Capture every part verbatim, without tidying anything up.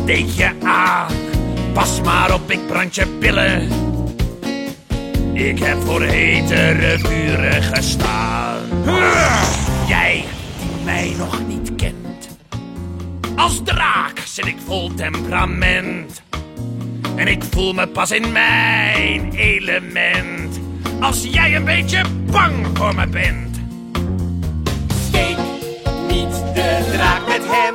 steek je aan. Pas maar op, ik brand je billen. Ik heb voor hetere vuren gestaan. Jij die mij nog niet kent. Als draak zit ik vol temperament. En ik voel me pas in mijn element. Als jij een beetje bang voor me bent. Steek niet de draak met hem.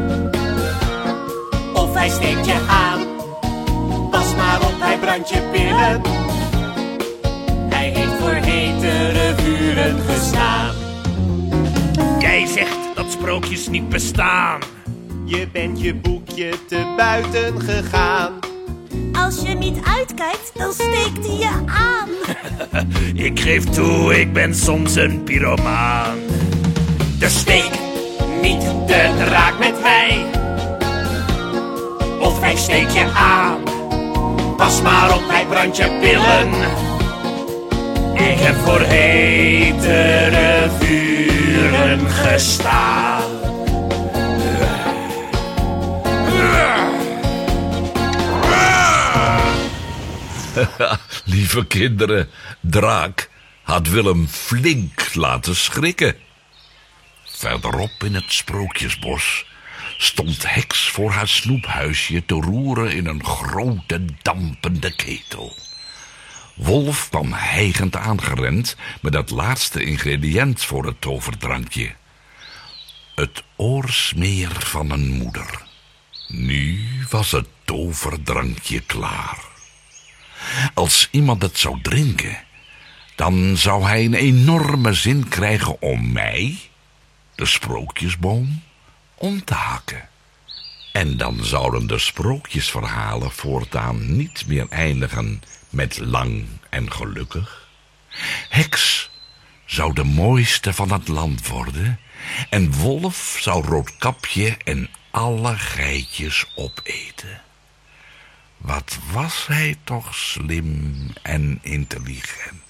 Of hij steekt je aan. Pas maar op, hij brandt je billen. Hij heeft voor hetere vuren gestaan. Jij zegt dat sprookjes niet bestaan. Je bent je boekje te buiten gegaan. Als je niet uitkijkt, dan steekt hij je aan. Ik geef toe, ik ben soms een pyromaan. Dus steek niet de draak met mij. Of hij steekt je aan. Pas maar op, hij brandt je billen. Ik heb voor hetere vuren gestaan. Lieve kinderen, Draak had Willem flink laten schrikken. Verderop in het Sprookjesbos stond Heks voor haar snoephuisje te roeren in een grote dampende ketel. Wolf kwam hijgend aangerend met het laatste ingrediënt voor het toverdrankje. Het oorsmeer van een moeder. Nu was het toverdrankje klaar. Als iemand het zou drinken, dan zou hij een enorme zin krijgen om mij, de sprookjesboom, om te hakken. En dan zouden de sprookjesverhalen voortaan niet meer eindigen met lang en gelukkig. Heks zou de mooiste van het land worden en Wolf zou Roodkapje en alle geitjes opeten. Wat was hij toch slim en intelligent.